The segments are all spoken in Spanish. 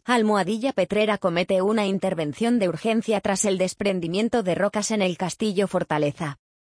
Almohadilla Petrera comete una intervención de urgencia tras el desprendimiento de rocas en el Castillo Fortaleza.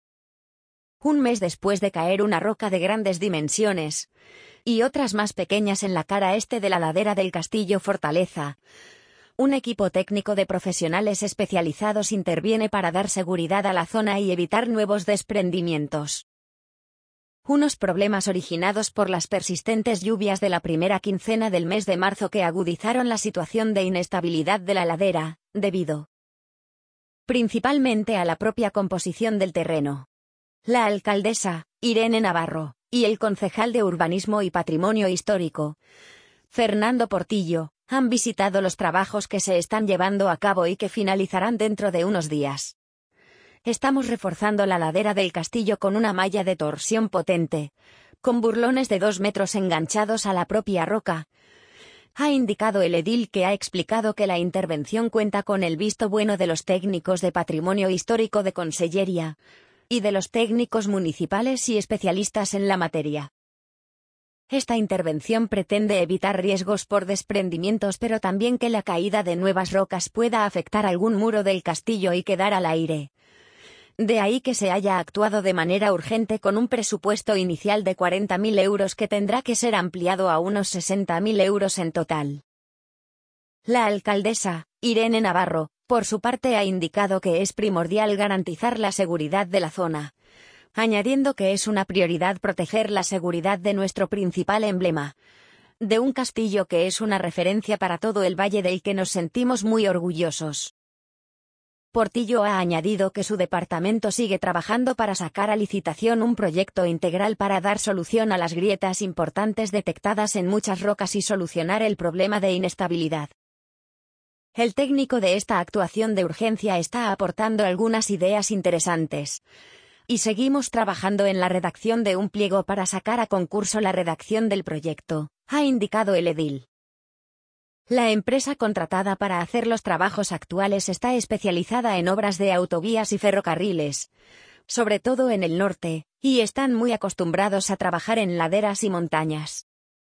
Un mes después de caer una roca de grandes dimensiones, y otras más pequeñas en la cara este de la ladera del Castillo Fortaleza, un equipo técnico de profesionales especializados interviene para dar seguridad a la zona y evitar nuevos desprendimientos. Unos problemas originados por las persistentes lluvias de la primera quincena del mes de marzo que agudizaron la situación de inestabilidad de la ladera, debido principalmente a la propia composición del terreno. La alcaldesa, Irene Navarro, y el concejal de Urbanismo y Patrimonio Histórico, Fernando Portillo, han visitado los trabajos que se están llevando a cabo y que finalizarán dentro de unos días. Estamos reforzando la ladera del castillo con una malla de torsión potente, con burlones de 2 metros enganchados a la propia roca, ha indicado el edil, que ha explicado que la intervención cuenta con el visto bueno de los técnicos de Patrimonio Histórico de Consellería y de los técnicos municipales y especialistas en la materia. Esta intervención pretende evitar riesgos por desprendimientos, pero también que la caída de nuevas rocas pueda afectar algún muro del castillo y quedar al aire. De ahí que se haya actuado de manera urgente con un presupuesto inicial de 40.000 euros que tendrá que ser ampliado a unos 60.000 euros en total. La alcaldesa, Irene Navarro, por su parte ha indicado que es primordial garantizar la seguridad de la zona, añadiendo que es una prioridad proteger la seguridad de nuestro principal emblema, de un castillo que es una referencia para todo el valle del que nos sentimos muy orgullosos. Portillo ha añadido que su departamento sigue trabajando para sacar a licitación un proyecto integral para dar solución a las grietas importantes detectadas en muchas rocas y solucionar el problema de inestabilidad. El técnico de esta actuación de urgencia está aportando algunas ideas interesantes, y seguimos trabajando en la redacción de un pliego para sacar a concurso la redacción del proyecto, ha indicado el edil. La empresa contratada para hacer los trabajos actuales está especializada en obras de autovías y ferrocarriles, sobre todo en el norte, y están muy acostumbrados a trabajar en laderas y montañas.